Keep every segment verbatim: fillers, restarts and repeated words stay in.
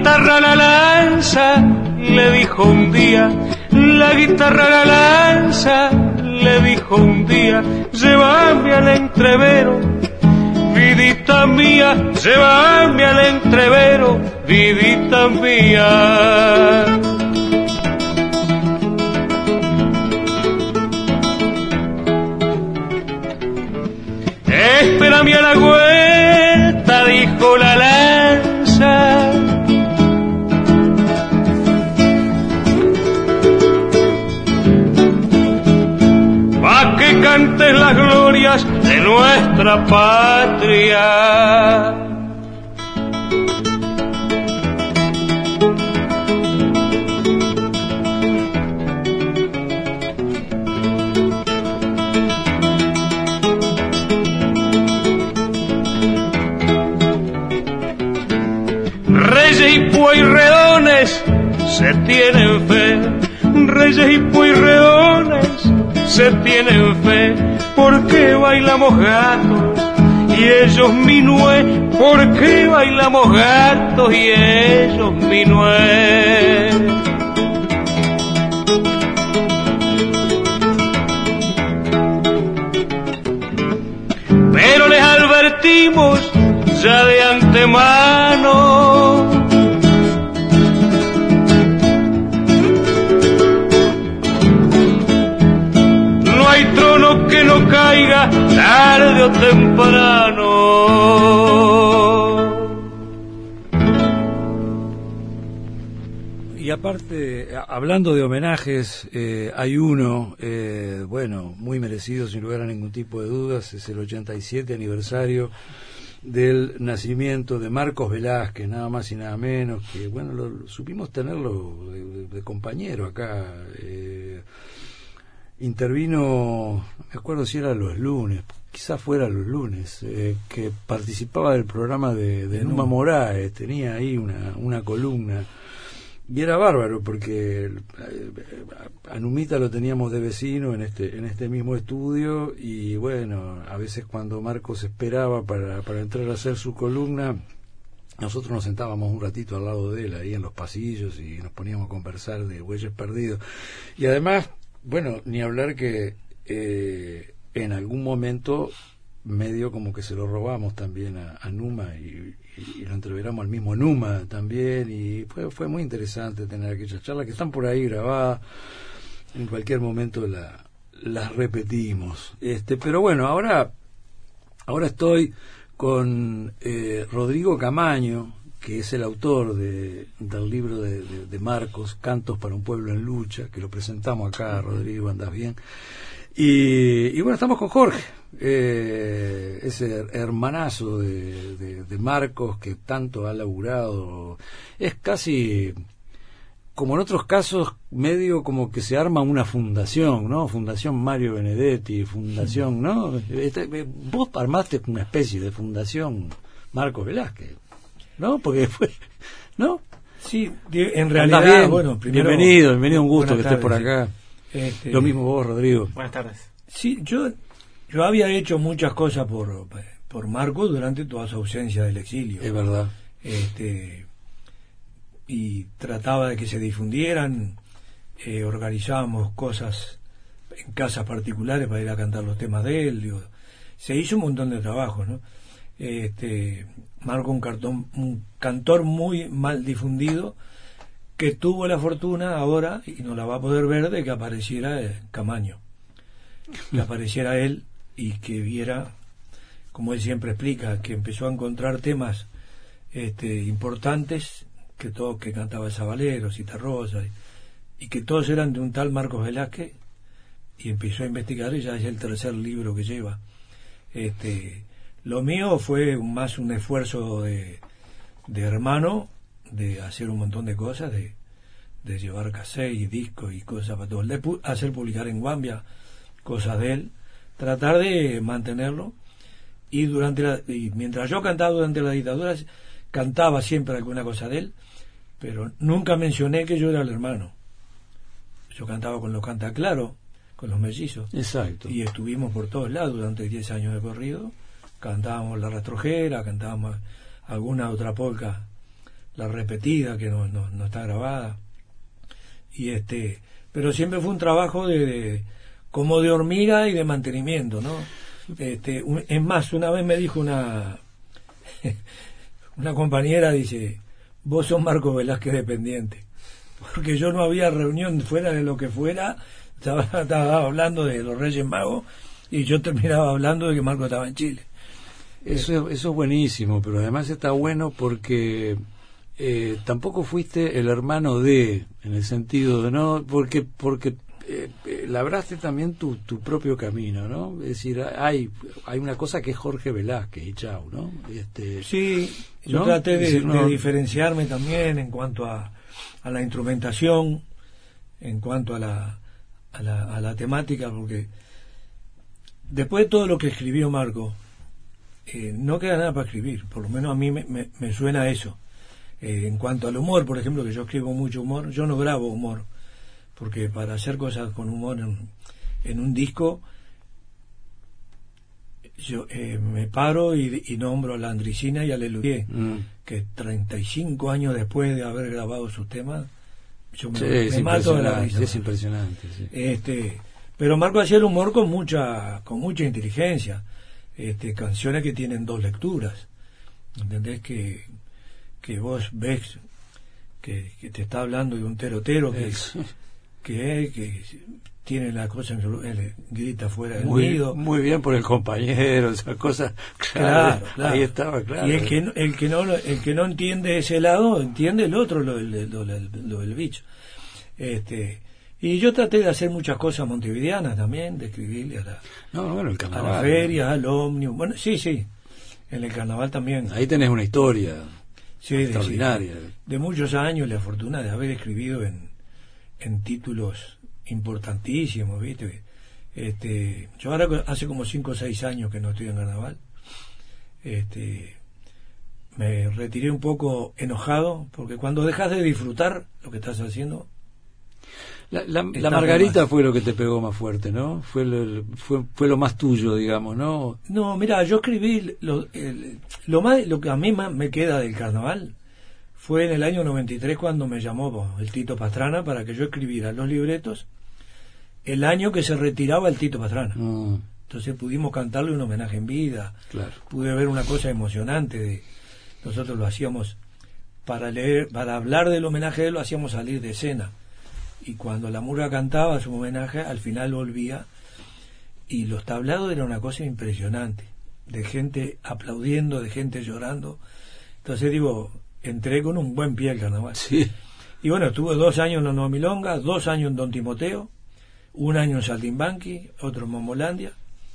guitarra a la lanza, le dijo un día, la guitarra a la lanza, le dijo un día, llévame al entrevero, vidita mía, llévame al entrevero, vidita mía. Espérame a la vuelta, dijo la lanza. Pa' que cantes las glorias de nuestra patria. Reyes y pueyrredones se tienen fe, reyes y pueyrredones se tienen fe, porque bailamos gatos y ellos minué, porque bailamos gatos y ellos minué. Pero les advertimos ya de antemano, no hay trono que no caiga tarde o temprano. Y aparte, hablando de homenajes, eh, hay uno, eh, bueno, muy merecido sin lugar a ningún tipo de dudas, es el ochenta y siete aniversario del nacimiento de Marcos Velázquez, nada más y nada menos, que bueno, lo, supimos tenerlo de, de, de compañero acá. Eh, intervino, no me acuerdo si era los lunes, quizás fuera los lunes, eh, que participaba del programa de, de Numa Moraes, tenía ahí una, una columna. Y era bárbaro porque a Numita lo teníamos de vecino en este en este mismo estudio, y bueno, a veces cuando Marcos esperaba para, para entrar a hacer su columna, nosotros nos sentábamos un ratito al lado de él ahí en los pasillos y nos poníamos a conversar de Bueyes Perdidos. Y además, bueno, ni hablar que eh, en algún momento medio como que se lo robamos también a, a Numa y, y, y lo entreveramos al mismo Numa también, y fue fue muy interesante tener aquellas charlas que están por ahí grabadas. En cualquier momento la, las repetimos. Este, pero bueno, ahora ahora estoy con eh, Rodrigo Camaño, que es el autor de, del libro de, de, de Marcos, Cantos para un pueblo en lucha, que lo presentamos acá. Rodrigo, ¿andás bien? Y, y bueno, estamos con Jorge, eh, ese hermanazo de, de, de Marcos, que tanto ha laburado. Es casi, como en otros casos, medio como que se arma una fundación, ¿no? Fundación Mario Benedetti, fundación, ¿no? Este, vos armaste una especie de fundación Marcos Velázquez, ¿no? Porque fue, ¿no? Sí, en realidad, bueno, primero, bienvenido, bienvenido, un gusto que estés por acá. Este, Lo mismo vos, Rodrigo. Buenas tardes. Sí, yo yo había hecho muchas cosas por por Marcos durante toda su ausencia del exilio. Es verdad. Este, y trataba de que se difundieran, eh, organizábamos cosas en casas particulares para ir a cantar los temas de él. Digo, se hizo un montón de trabajo, ¿no? Este, Marco, un, cartón, un cantor muy mal difundido, que tuvo la fortuna ahora, y no la va a poder ver, de que apareciera eh, Camaño, que apareciera él y que viera, como él siempre explica, que empezó a encontrar temas este, importantes, que todos, que cantaba Sabalero, Citarrosa, y, y que todos eran de un tal Marcos Velázquez, y empezó a investigar, y ya es el tercer libro que lleva. Este, lo mío fue más un esfuerzo de, de hermano, de hacer un montón de cosas, de, de llevar cassette y discos y cosas para todo, de pu- hacer publicar en Guambia cosas de él, tratar de mantenerlo. Y durante la, y mientras yo cantaba durante la dictadura, cantaba siempre alguna cosa de él, pero nunca mencioné que yo era el hermano. Yo cantaba con los Cantaclaro, con los mellizos. Exacto. Y estuvimos por todos lados durante diez años de corrido. Cantábamos La Rastrojera, cantábamos alguna otra polca la repetida que no, no, no está grabada. Y este, pero siempre fue un trabajo de, de como de hormiga y de mantenimiento, ¿no? Este, un, es más, una vez me dijo una una compañera, dice, vos sos Marco Velázquez dependiente, porque yo no había reunión fuera de lo que fuera, estaba, estaba hablando de los Reyes Magos y yo terminaba hablando de que Marco estaba en Chile. Eso, eso es buenísimo, pero además está bueno porque eh, tampoco fuiste el hermano de, en el sentido de no, porque porque eh, eh, labraste también tu, tu propio camino, ¿no? Es decir, hay hay una cosa que es Jorge Velázquez y chau, ¿no? Este, sí, yo ¿no? traté de, decir, no, de diferenciarme también en cuanto a, a la instrumentación, en cuanto a la, a la a la temática, porque después de todo lo que escribió Marco, Eh, no queda nada para escribir, por lo menos a mí me, me, me suena eso. Eh, en cuanto al humor, por ejemplo, que yo escribo mucho humor, yo no grabo humor, porque para hacer cosas con humor en, en un disco, yo eh, me paro y, y nombro a la Andricina y a Lelutier, mm. que treinta y cinco años después de haber grabado sus temas, yo me, sí, me mato de la risa. Es impresionante. Sí. Este, pero Marco hacía el humor con mucha, con mucha inteligencia. Este, canciones que tienen dos lecturas, ¿entendés? Que, que vos ves que, que te está hablando de un terotero que, que, que tiene la cosa, él grita fuera del muy, nido. Muy bien por el compañero, esa cosa, claro, claro, claro. Ahí estaba, claro. Y el que, el que no el que no entiende ese lado, entiende el otro, lo, lo, lo, lo, lo del bicho. Este, y yo traté de hacer muchas cosas montevideanas también, de escribirle a la, no, bueno, el carnaval, a la feria, al ómnibus. Bueno, sí, sí, en el carnaval también. Ahí tenés una historia sí, extraordinaria. De, sí, de muchos años, la fortuna de haber escribido en, en títulos importantísimos, ¿viste? Este, yo ahora hace como cinco o seis años que no estoy en carnaval. Este, me retiré un poco enojado, porque cuando dejas de disfrutar lo que estás haciendo... La, la, la Margarita más. Fue lo que te pegó más fuerte, ¿no? Fue lo, fue, fue lo más tuyo, digamos, ¿no? No, mira, yo escribí lo, el, lo más, lo que a mí más me queda del carnaval fue en el año noventa y tres cuando me llamó el Tito Pastrana para que yo escribiera los libretos el año que se retiraba el Tito Pastrana. Mm. Entonces pudimos cantarle un homenaje en vida. Claro. Pude ver una cosa emocionante de nosotros lo hacíamos para leer, para hablar del homenaje de él, lo hacíamos salir de escena. Y cuando la murga cantaba su homenaje, al final volvía y los tablados era una cosa impresionante, de gente aplaudiendo, de gente llorando. Entonces digo, entré con un buen pie al carnaval. Sí. Y bueno, estuve dos años en la Nueva Milonga, dos años en Don Timoteo, un año en Saltimbanqui, otro en Momolandia,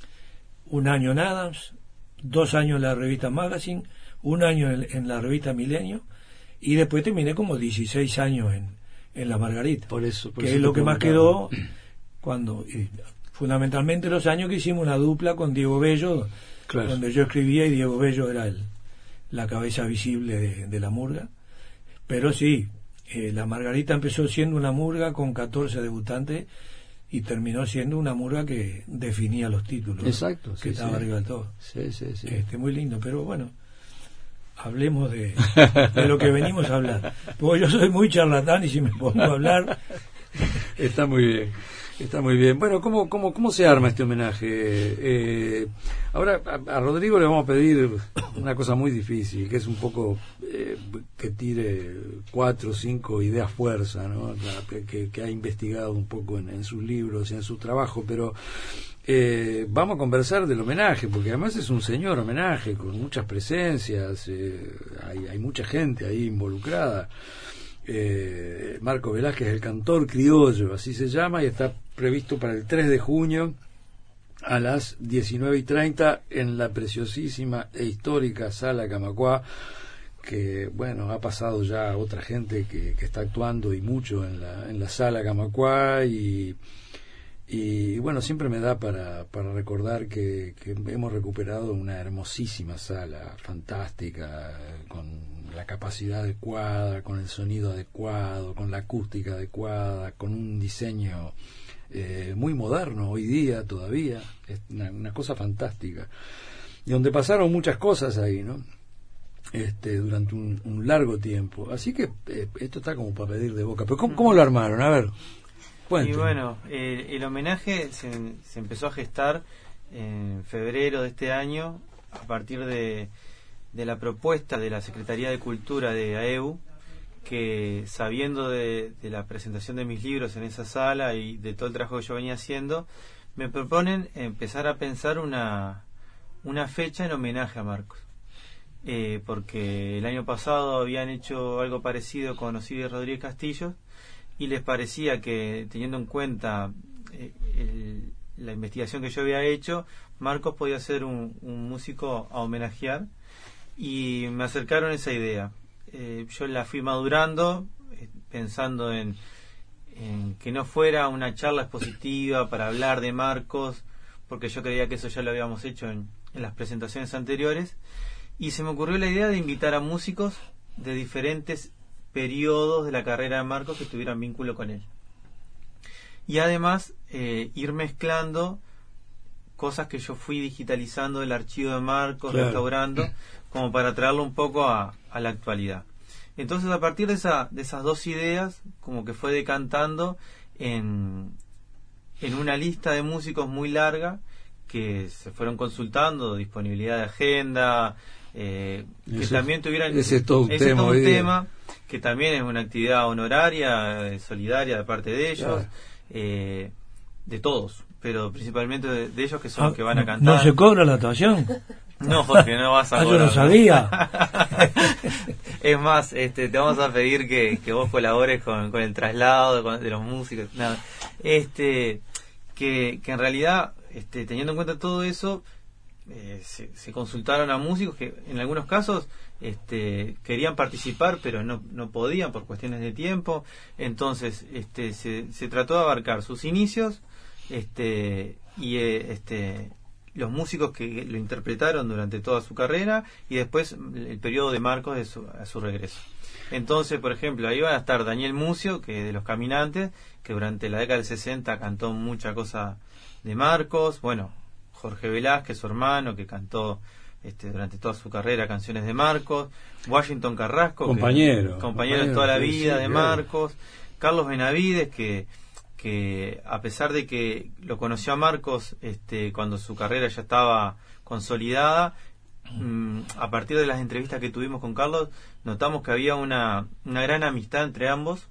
un año en Adams, dos años en la revista Magazine, un año en, en la revista Milenio, y después terminé como dieciséis años en en la Margarita, por eso, por que eso es lo que más preguntaba. quedó cuando y, fundamentalmente los años que hicimos una dupla con Diego Bello, claro. Donde yo escribía y Diego Bello era el, la cabeza visible de, de la murga. Pero sí, eh, la Margarita empezó siendo una murga con catorce debutantes y terminó siendo una murga que definía los títulos. Exacto, que sí, estaba sí. arriba del todo. Sí, sí, sí. Este, muy lindo, pero bueno, hablemos de, de lo que venimos a hablar, porque yo soy muy charlatán y si me pongo a hablar... Está muy bien, está muy bien. Bueno, ¿cómo cómo cómo se arma este homenaje? Eh, ahora a, a Rodrigo le vamos a pedir una cosa muy difícil, que es un poco eh, que tire cuatro o cinco ideas fuerza, ¿no? Que, que ha investigado un poco en, en sus libros y en su trabajo, pero... Eh, vamos a conversar del homenaje, porque además es un señor homenaje con muchas presencias, eh, hay, hay mucha gente ahí involucrada. eh, Marco Velázquez, el cantor criollo, así se llama, y está previsto para el tres de junio a las diecinueve y treinta en la preciosísima e histórica Sala Camacuá, que bueno, ha pasado ya otra gente que, que está actuando y mucho en la, en la Sala Camacuá, y Y bueno, siempre me da para, para recordar que, que hemos recuperado una hermosísima sala, fantástica, con la capacidad adecuada, con el sonido adecuado, con la acústica adecuada, con un diseño eh, muy moderno hoy día todavía, es una, una cosa fantástica. Y donde pasaron muchas cosas ahí, ¿no? este, durante un, un largo tiempo. Así que eh, esto está como para pedir de boca. Pero ¿cómo, cómo lo armaron? A ver, cuenten. Y bueno, el, el homenaje se, se empezó a gestar en febrero de este año a partir de, de la propuesta de la Secretaría de Cultura de A E U, que sabiendo de, de la presentación de mis libros en esa sala y de todo el trabajo que yo venía haciendo, me proponen empezar a pensar una, una fecha en homenaje a Marcos. Eh, porque el año pasado habían hecho algo parecido con Osiris Rodríguez Castillo y les parecía que, teniendo en cuenta eh, el, la investigación que yo había hecho, Marcos podía ser un, un músico a homenajear, y me acercaron esa idea. Eh, yo la fui madurando, eh, pensando en, en que no fuera una charla expositiva para hablar de Marcos, porque yo creía que eso ya lo habíamos hecho en, en las presentaciones anteriores. Y se me ocurrió la idea de invitar a músicos de diferentes periodos de la carrera de Marcos que tuvieran vínculo con él. Y además eh, ir mezclando cosas que yo fui digitalizando del archivo de Marcos, claro, restaurando, como para traerlo un poco a, a la actualidad. Entonces, a partir de, esa, de esas dos ideas, como que fue decantando en, en una lista de músicos muy larga que se fueron consultando, disponibilidad de agenda, eh, que ese, también tuvieran ese es todo un, ese tema, todo un tema que también es una actividad honoraria, eh, solidaria de parte de ellos, claro, eh, de todos, pero principalmente de, de ellos, que son ah, los que van a cantar. ¿No se cobra la actuación? No, Jorge, no vas a ah, cobrar. Yo no sabía. Es más, este, te vamos a pedir que, que vos colabores con, con el traslado de, de los músicos. Nada. Este, que, que en realidad, este, teniendo en cuenta todo eso, eh, se, se consultaron a músicos que en algunos casos este, querían participar, pero no, no podían por cuestiones de tiempo. Entonces, este, se, se trató de abarcar sus inicios, este, y eh, este los músicos que lo interpretaron durante toda su carrera, y después el periodo de Marcos de su, a su regreso. Entonces, por ejemplo, ahí va a estar Daniel Mucio, que de Los Caminantes, que durante la década del sesenta cantó mucha cosa de Marcos. Bueno, Jorge Velázquez, su hermano, que cantó este, durante toda su carrera canciones de Marcos. Washington Carrasco, compañero, que, compañero de toda la vida sí, de Marcos. Carlos Benavides, que que a pesar de que lo conoció a Marcos este, cuando su carrera ya estaba consolidada, mmm, a partir de las entrevistas que tuvimos con Carlos, notamos que había una, una gran amistad entre ambos,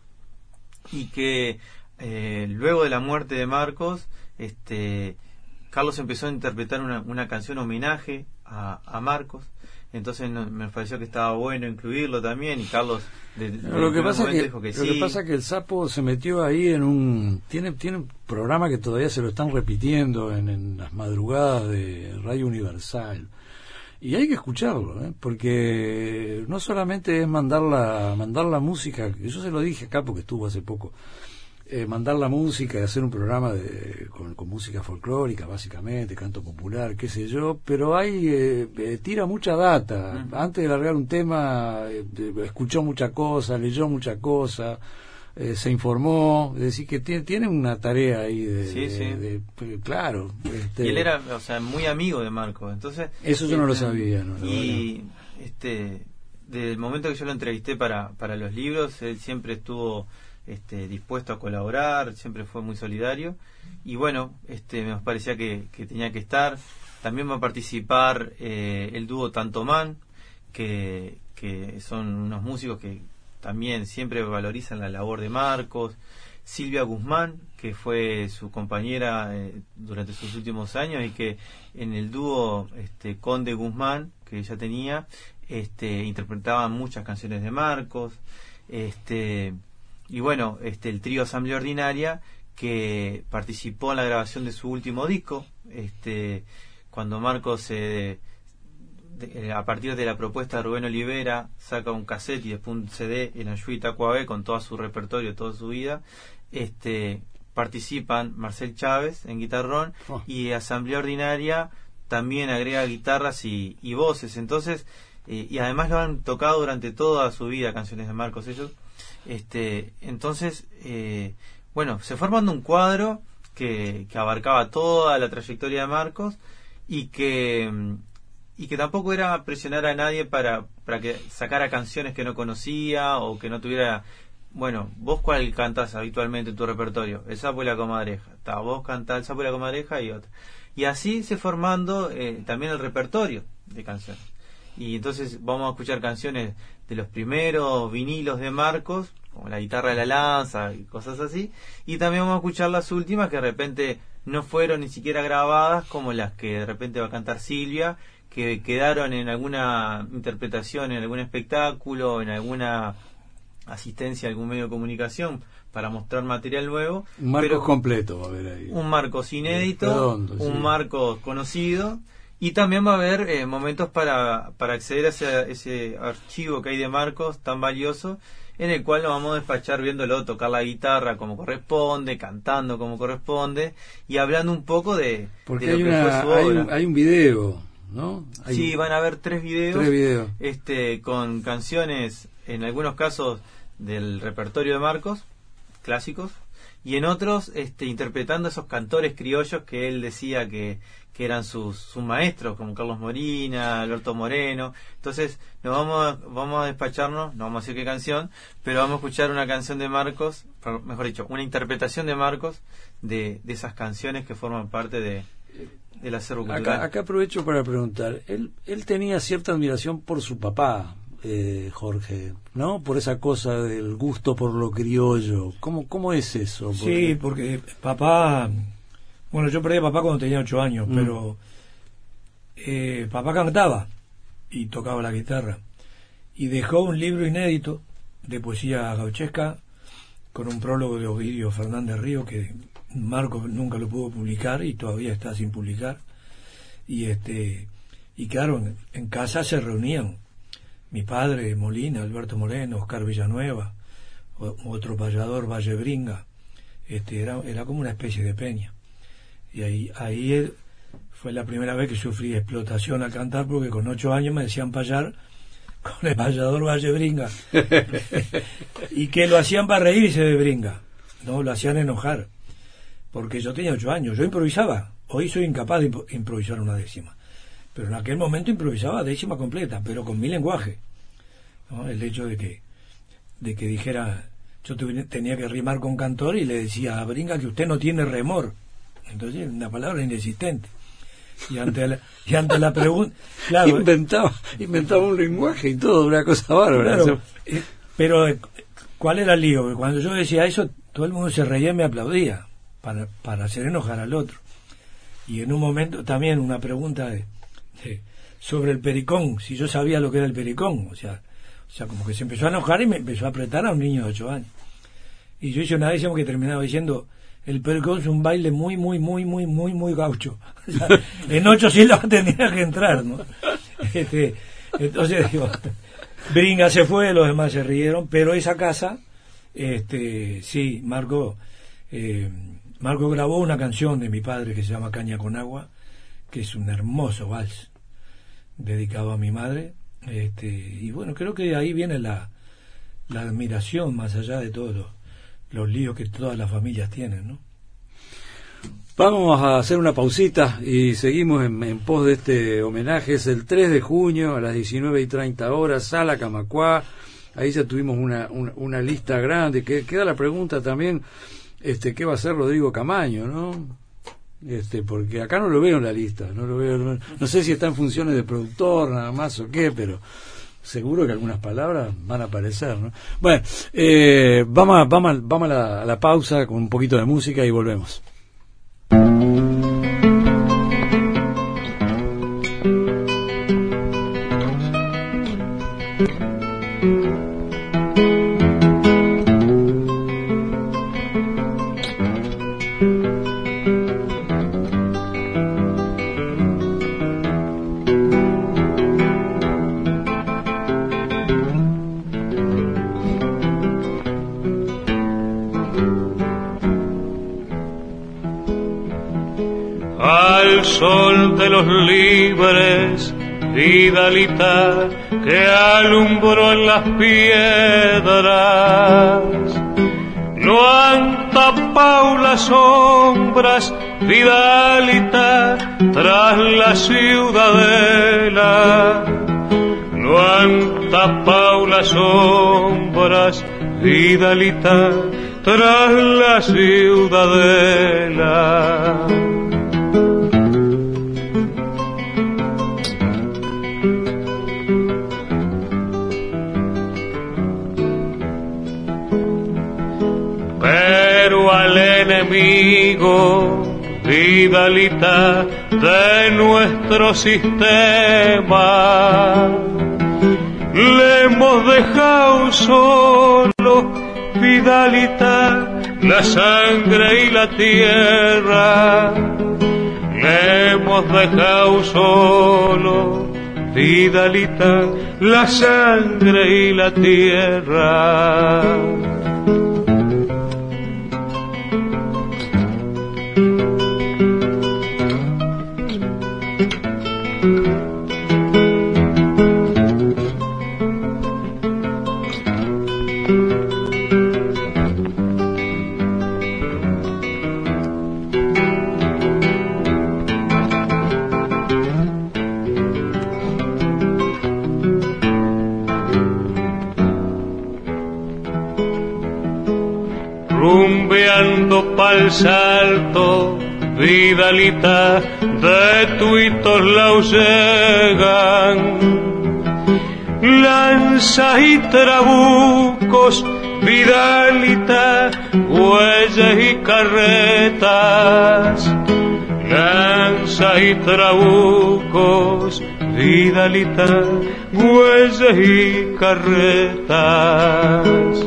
y que eh, luego de la muerte de Marcos, este, Carlos empezó a interpretar una, una canción homenaje a, a Marcos. Entonces no, me pareció que estaba bueno incluirlo también, y Carlos de, de lo que pasa que, dijo que lo sí. que pasa que el Sapo se metió ahí en un tiene tiene un programa que todavía se lo están repitiendo en, en las madrugadas de Radio Universal, y hay que escucharlo, ¿eh? Porque no solamente es mandar la mandar la música, yo se lo dije acá porque estuvo hace poco, eh, mandar la música y hacer un programa de, con, con música folclórica, básicamente, canto popular, qué sé yo, pero hay eh, eh, tira mucha data. Uh-huh. Antes de largar un tema, eh, escuchó mucha cosa, leyó mucha cosa, eh, se informó, es decir, que tiene, tiene una tarea ahí de, sí, de, sí. de, de claro. Este, y él era, o sea, muy amigo de Marcos, entonces... Eso yo este, no lo sabía, ¿no? Y, este, desde el momento que yo lo entrevisté para, para los libros, él siempre estuvo... Este, dispuesto a colaborar, siempre fue muy solidario, y bueno, este, me parecía que, que tenía que estar. También va a participar eh, el dúo Tantomán, que, que son unos músicos que también siempre valorizan la labor de Marcos. Silvia Guzmán, que fue su compañera eh, durante sus últimos años, y que en el dúo este, Conde Guzmán, que ella tenía, este, interpretaban muchas canciones de Marcos. Este Y bueno, este el trío Asamblea Ordinaria, que participó en la grabación de su último disco, este cuando Marcos, se, de, a partir de la propuesta de Rubén Olivera, saca un cassette y después un C D en Ayuí Itacuabé con todo su repertorio, toda su vida, este participan Marcel Chávez en guitarrón, oh. y Asamblea Ordinaria también agrega guitarras y, y voces. Entonces, eh, y además lo han tocado durante toda su vida canciones de Marcos ellos. Este, entonces, eh, bueno, se fue armando un cuadro que, que abarcaba toda la trayectoria de Marcos, y que y que tampoco era presionar a nadie para para que sacara canciones que no conocía o que no tuviera. Bueno, vos cuál cantás habitualmente en tu repertorio, el Sapo y la Comadreja, está, vos cantás el Sapo y la Comadreja y otra, y así se formando eh, también el repertorio de canciones. Y entonces vamos a escuchar canciones de los primeros vinilos de Marcos, como La Guitarra de la Lanza y cosas así, y también vamos a escuchar las últimas que de repente no fueron ni siquiera grabadas, como las que de repente va a cantar Silvia, que quedaron en alguna interpretación, en algún espectáculo, en alguna asistencia a algún medio de comunicación para mostrar material nuevo. Un Marcos pero completo va a haber ahí. Un Marcos inédito, Redondo, un sí. Marcos conocido, y también va a haber eh, momentos para, para acceder a ese, ese archivo que hay de Marcos tan valioso, en el cual nos vamos a despachar viéndolo tocar la guitarra como corresponde, cantando como corresponde, y hablando un poco de, Porque de lo hay, que una, fue su hay, obra. un, hay un video, ¿no? Hay Sí, un, van a haber tres videos, tres videos. este con canciones, en algunos casos del repertorio de Marcos, clásicos, y en otros este interpretando esos cantores criollos que él decía que, que eran sus, sus maestros, como Carlos Morina, Alberto Moreno. Entonces nos vamos a, vamos a despacharnos, no vamos a decir qué canción, pero vamos a escuchar una canción de Marcos, mejor dicho, una interpretación de Marcos de, de esas canciones que forman parte de del acervo cultural. Acá, acá aprovecho para preguntar, él, él tenía cierta admiración por su papá, eh, Jorge, ¿no? Por esa cosa del gusto por lo criollo. ¿Cómo, cómo es eso? Porque... Sí, porque papá, bueno, yo perdí a papá cuando tenía ocho años, mm. pero eh, papá cantaba y tocaba la guitarra y dejó un libro inédito de poesía gauchesca con un prólogo de Ovidio Fernández Río que Marco nunca lo pudo publicar y todavía está sin publicar, y este y claro, en, en casa se reunían mi padre, Molina, Alberto Moreno, Oscar Villanueva, o, otro payador, Vallebringa. Este, era, era como una especie de peña, y ahí, ahí él, fue la primera vez que sufrí explotación al cantar, porque con ocho años me decían payar con el payador Vallebringa y que lo hacían para reírse de Bringa, no lo hacían enojar, porque yo tenía ocho años, yo improvisaba. Hoy soy incapaz de improvisar una décima, pero en aquel momento improvisaba décima completa, pero con mi lenguaje, ¿no? El hecho de que de que dijera, yo tuve, tenía que rimar con cantor y le decía a Bringa que usted no tiene remor, entonces una palabra inexistente, y ante la, y ante la pregunta, claro, inventaba inventaba un lenguaje y todo, una cosa bárbara. Claro, eh, pero eh, ¿cuál era el lío? Cuando yo decía eso, todo el mundo se reía y me aplaudía para, para hacer enojar al otro. Y en un momento también una pregunta de, de, sobre el pericón, si yo sabía lo que era el pericón, o sea, o sea, como que se empezó a enojar y me empezó a apretar a un niño de ocho años. Y yo hice una décima que terminaba diciendo, el pericón es un baile muy, muy, muy, muy, muy, muy gaucho. O sea, en ocho sílabas tendría que entrar, ¿no? Este, entonces, digo, Bringa se fue, los demás se rieron, pero esa casa, este, sí, Marco, eh, Marco grabó una canción de mi padre que se llama Caña con Agua, que es un hermoso vals dedicado a mi madre, este, y bueno, creo que ahí viene la, la admiración más allá de todos los, los líos que todas las familias tienen, ¿no? Vamos a hacer una pausita y seguimos en, en pos de este homenaje. Es el tres de junio a las diecinueve y treinta horas, Sala Camacuá. Ahí ya tuvimos una, una, una lista grande. Que, queda la pregunta también, este, ¿qué va a hacer Rodrigo Camaño, no? Este, porque acá no lo veo en la lista, no lo veo, no, no sé si está en funciones de productor nada más o qué, pero seguro que algunas palabras van a aparecer, ¿no? Bueno, eh, vamos, a, vamos, a, vamos a, la, a la pausa con un poquito de música y volvemos. Al sol de los libres, Vidalita, que alumbró en las piedras, no han tapado las sombras, Vidalita, tras la ciudadela, no Cuánta Paula sombras, Vidalita, tras la ciudadela. Pero al enemigo, Vidalita, de nuestro sistema, le hemos dejado solo, Vidalita, la sangre y la tierra. Le hemos dejado solo, Vidalita, la sangre y la tierra. Rumbeando pa'l Salto, Vidalita, de tuitos lausegan, lanzas y trabucos, Vidalita, huellas y carretas, lanzas y trabucos, Vidalita, huellas y carretas.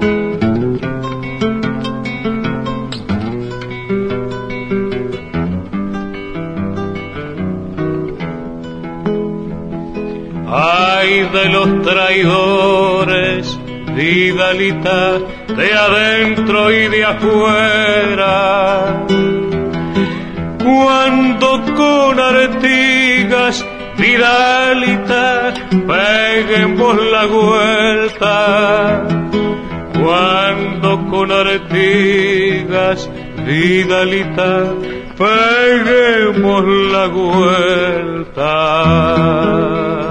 Ay de los traidores, Vidalita, de adentro y de afuera, cuando con artigas, Vidalita, peguemos la vuelta, cuando con artigas, Vidalita, peguemos la vuelta.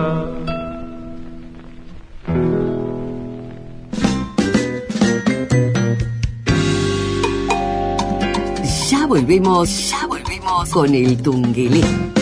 Ya volvemos, ya volvemos con el Tungelé.